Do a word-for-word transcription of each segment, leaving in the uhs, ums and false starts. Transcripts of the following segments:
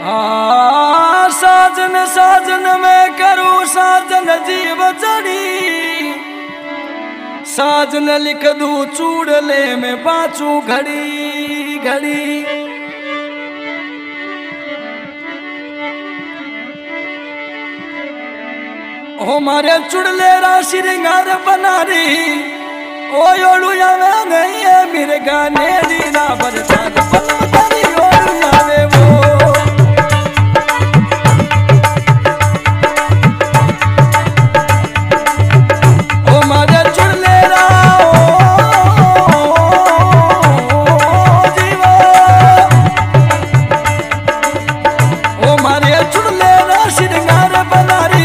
हाँ साजन साजन में करूँ साजन जीव जड़ी, साजन लिख दूँ चूड़ले में बाचू घड़ी घड़ी। हमारे चुड़ले रा श्रृंगार बनारी ओ योड़ू यावे नहीं है मेरे गाने रीना बरसात पलम तारी योड़ू यावे वो। हमारे चुड़ले रा जीवा, हमारे चुड़ले रा श्रृंगार बनारी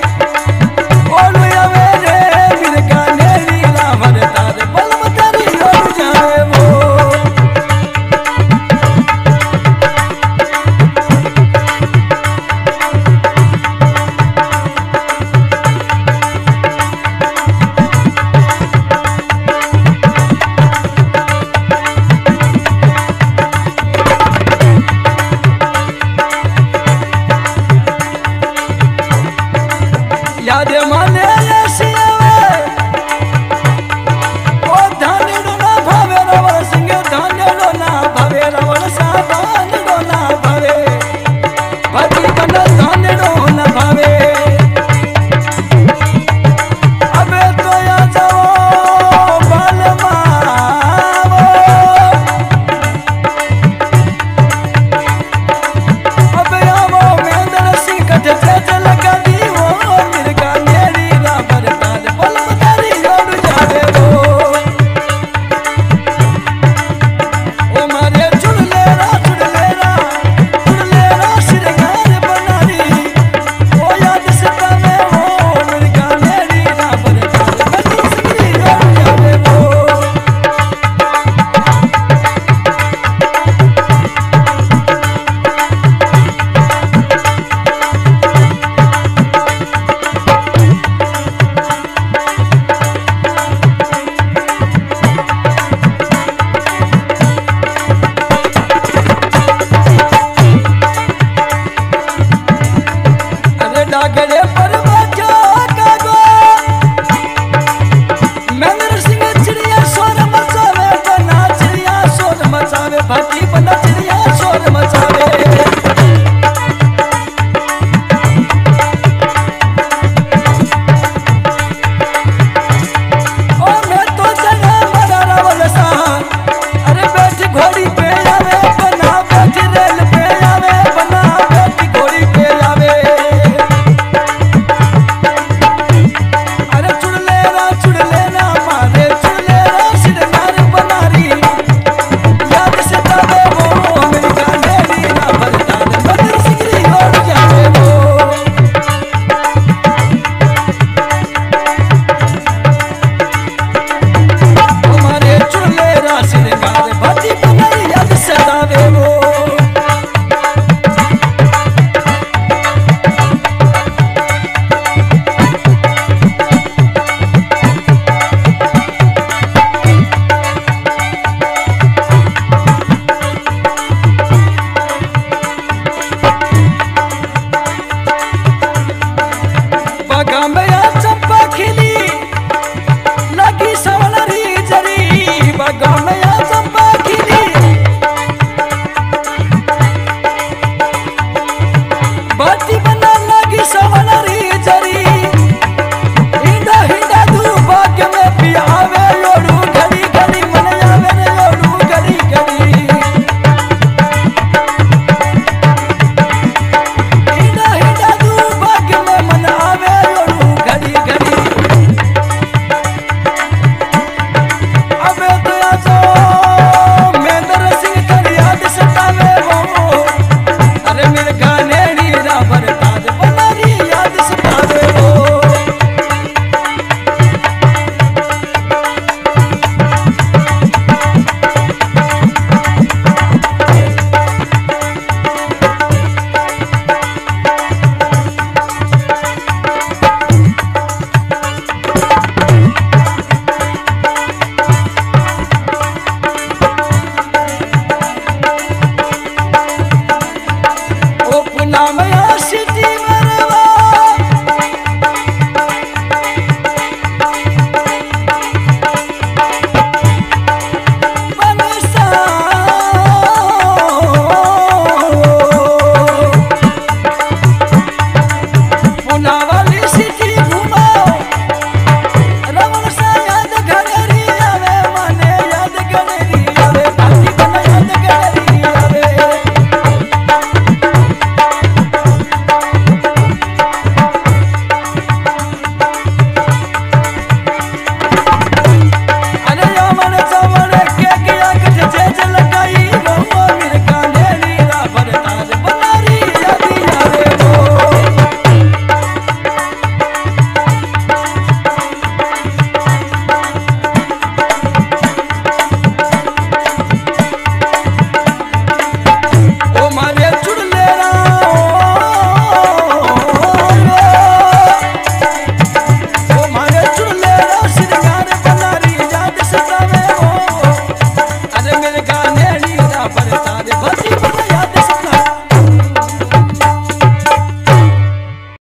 गले पर बचा कागो महेंद्र सिंह चिड़िया शोर मचावे, बना चिड़िया शोर मचावे, भाटी बना चिड़िया शोर मचावे। ओ मैं तो जना मरा रावल सा, अरे बैठी घोड़ी पे आवे, बना बैठी रेल पे आवे, बना बैठी घोड़ी पे आवे। हमारे चूल्हे राशि